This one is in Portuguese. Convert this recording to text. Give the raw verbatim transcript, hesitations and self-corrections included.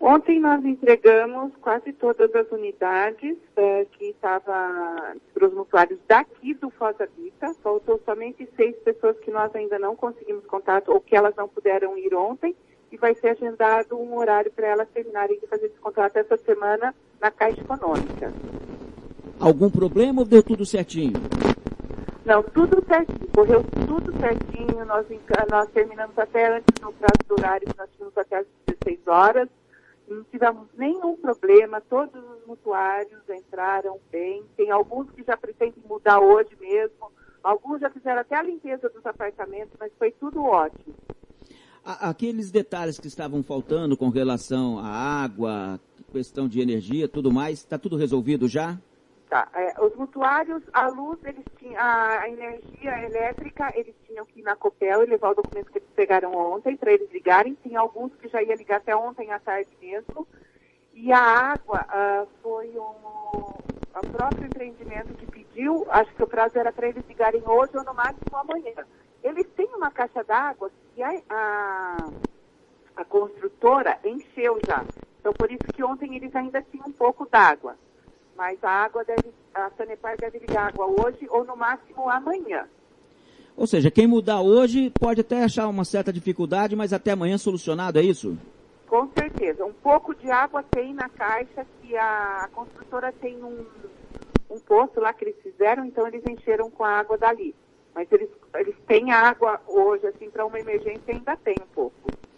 Ontem nós entregamos quase todas as unidades eh, que estavam para os mutuários daqui do Foz Habita. Faltou somente seis pessoas que nós ainda não conseguimos contato ou que elas não puderam ir ontem. E vai ser agendado um horário para elas terminarem de fazer esse contrato essa semana na Caixa Econômica. Algum problema ou deu tudo certinho? Não, tudo certinho. Correu tudo certinho. Nós, nós terminamos até antes do prazo do horário, que nós tínhamos até às dezesseis horas. Não tivemos nenhum problema, todos os mutuários entraram bem. Tem alguns que já pretendem mudar hoje mesmo. Alguns já fizeram até a limpeza dos apartamentos, mas foi tudo ótimo. Aqueles detalhes que estavam faltando com relação à água, questão de energia, tudo mais, está tudo resolvido já? Tá. É, os mutuários, a luz, eles tinham, a energia elétrica, eles tinham que ir na Copel e levar o documento que eles pegaram ontem para eles ligarem. Tem alguns que já ia ligar até ontem à tarde mesmo. E a água ah, foi um, o próprio empreendimento que pediu, acho que o prazo era para eles ligarem hoje ou no máximo amanhã. Eles têm uma caixa d'água que a, a, a construtora encheu já. Então, por isso que ontem eles ainda tinham um pouco d'água. Mas a água deve, a Sanepar deve ligar água hoje ou no máximo amanhã. Ou seja, quem mudar hoje pode até achar uma certa dificuldade, mas até amanhã solucionado, é isso? Com certeza. Um pouco de água tem na caixa, que a, a construtora tem um, um poço lá que eles fizeram, então eles encheram com a água dali. Mas eles, eles têm água hoje, assim, para uma emergência ainda tem um pouco.